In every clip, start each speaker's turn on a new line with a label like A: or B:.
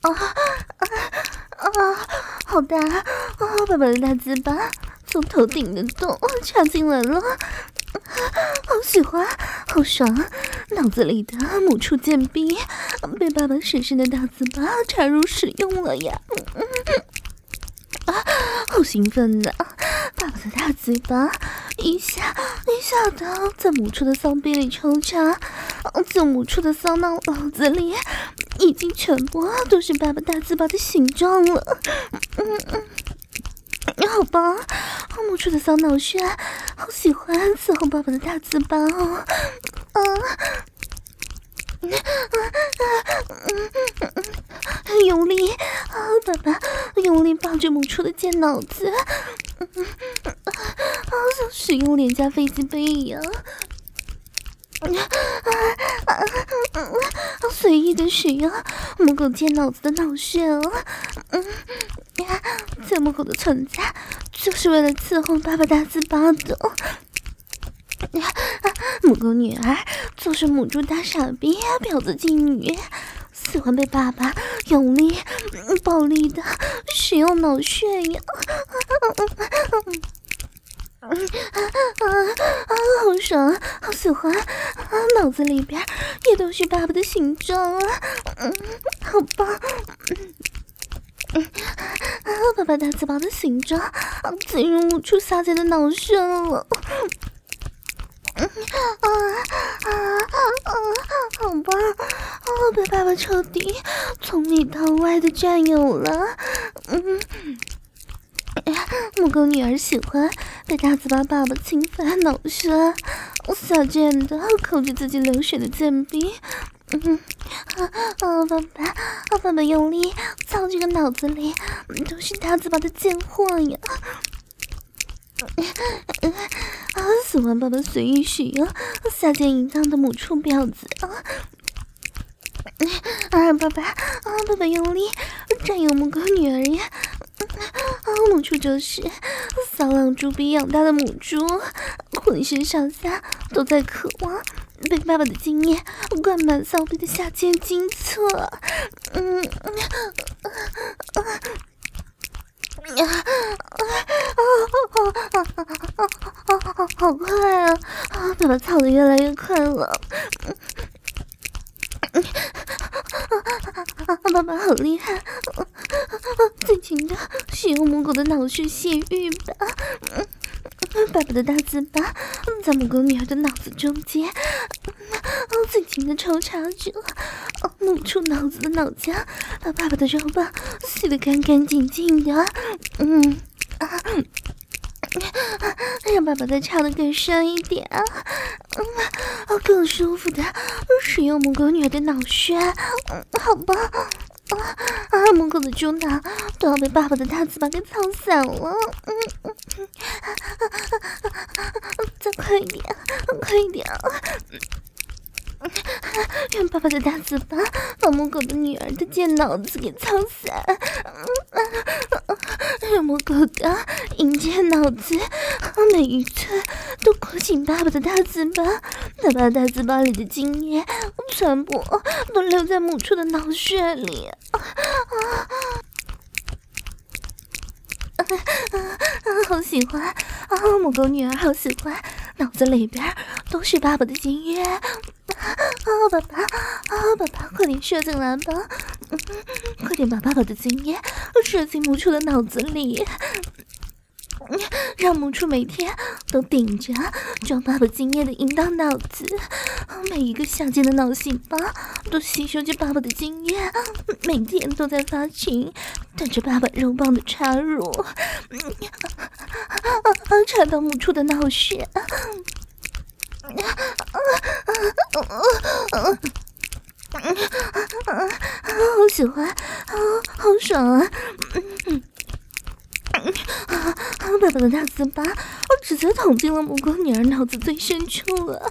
A: 好大啊！爸爸的大嘴巴从头顶的洞插进来了，好喜欢，好爽！脑子里的母畜贱逼被爸爸神圣的大嘴巴插入使用了呀！好兴奋呐！爸爸的大嘴巴一下一下的在母畜的骚逼里抽插，在母畜的骚脑子里已经全部都是爸爸大嘴巴的形状了。好棒！母畜的骚脑穴，好喜欢伺候爸爸的大嘴巴哦！用力爸爸用力抱着母畜的贱脑子，像使用廉价飞机杯一样，随意的使用母狗贱脑子的脑穴哦。在母狗的存在就是为了伺候爸爸大嘴巴的。母狗女儿就是母猪大傻逼婊子妓女，喜欢被爸爸用力暴力的使用脑穴呀！好爽，好喜欢！脑子里边也都是爸爸的形状啊！好棒！爸爸大嘴巴的形状进入母猪下贱的脑穴了。好棒！被爸爸彻底从里到外的占有了。母狗女儿喜欢被大嘴巴爸爸侵犯脑穴，小贱的抠着自己流水的贱逼。爸爸用力操这个脑子里都是大嘴巴的贱货呀！喜欢爸爸随意使用下贱淫荡的母畜婊子爸爸用力占有母狗女儿呀！母猪就是骚浪猪逼养大的母猪，浑身上下都在渴望被爸爸的精液灌满骚逼的下贱精测。好快啊！爸爸操得越来越快了。爸爸好厉害，尽情的使用母狗的脑穴泄欲吧。爸爸的大嘴巴在母狗女儿的脑子中间尽情的抽插着，母畜脑子的脑浆把爸爸的肉棒吸得干干净净的。让爸爸再插得更深一点，更舒服的使用母狗女儿的脑穴，好棒！母狗的猪脑都要被爸爸的大嘴巴给操散了。再快一点，快一点！让爸爸的大嘴巴把母狗的女儿的贱脑子给操散，让母狗的淫贱脑子每一寸都裹紧爸爸的大嘴巴，把爸爸大嘴巴里的精液全部都留在母畜的脑穴里。好喜欢母狗女儿好喜欢，脑子里边都是爸爸的精液。爸爸快点射进来吧，快点把爸爸的精液射进母畜的脑子里，让母畜每天都顶着装爸爸精液的淫荡脑子，每一个下贱的脑细胞都吸收着爸爸的精液，每天都在发情，等着爸爸肉棒的插入，插到母畜的脑穴。好喜欢，好爽啊！爸爸的大嘴巴直接捅进了母狗女儿脑子最深处了，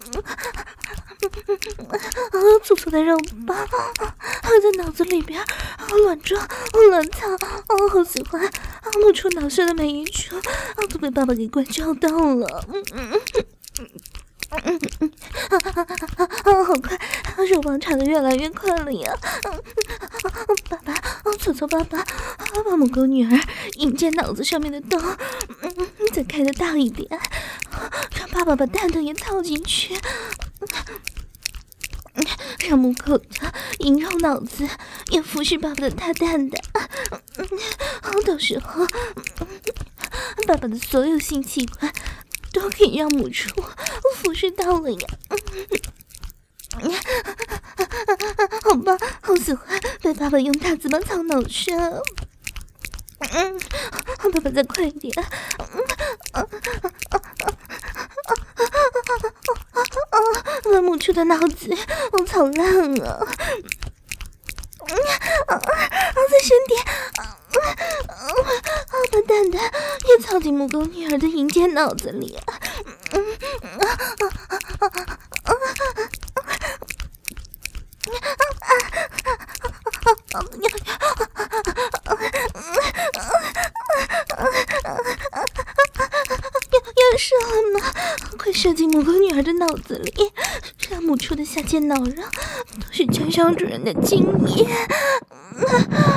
A: 粗粗的肉棒还在脑子里边乱撞乱操，好喜欢！母畜脑穴的每一处都被爸爸给关照到了。好快，肉棒插得越来越快了呀！爸爸求求爸爸，把母狗女儿阴间脑子上面的洞，再开得大一点，让爸爸把蛋蛋也套进去，让母狗的阴肉脑子也服侍爸爸的大蛋蛋。到时候，爸爸的所有性器官都可以让母畜服侍到了呀。好棒，好喜欢被爸爸用大嘴巴操脑上。爸爸再快点。把母畜的脑子我操烂了。再深点。把蛋蛋也操进母狗女儿的阴间脑子里。要射了吗？快射进母狗女儿的脑子里，让母畜的下贱脑瓤都是真伤主人的精液。